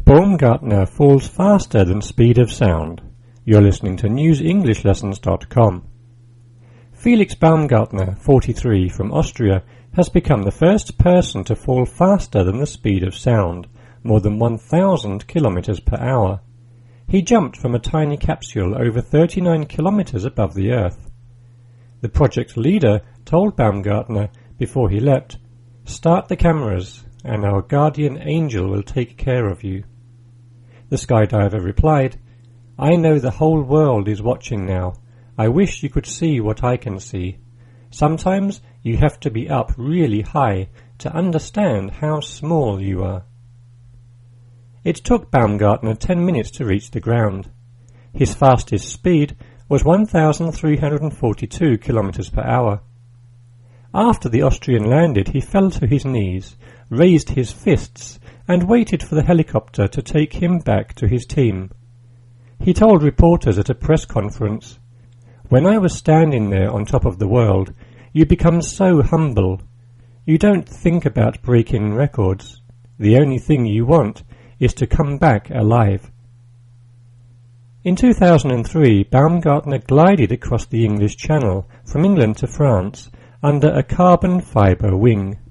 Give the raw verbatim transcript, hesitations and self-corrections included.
Baumgartner falls faster than speed of sound. You're listening to news english lessons dot com. Felix Baumgartner, forty-three, from Austria, has become the first person to fall faster than the speed of sound, more than one thousand kilometers per hour. He jumped from a tiny capsule over thirty-nine kilometers above the Earth. The project's leader told Baumgartner before he leapt, "Start the cameras, and our guardian angel will take care of you." The skydiver replied, "I know the whole world is watching now. I wish you could see what I can see. Sometimes you have to be up really high to understand how small you are." It took Baumgartner ten minutes to reach the ground. His fastest speed was one thousand three hundred forty-two kilometers per hour. After the Austrian landed, he fell to his knees, raised his fists, and waited for the helicopter to take him back to his team. He told reporters at a press conference, "When I was standing there on top of the world, you become so humble. You don't think about breaking records. The only thing you want is to come back alive." In two thousand three, Baumgartner glided across the English Channel from England to France under a carbon fibre wing.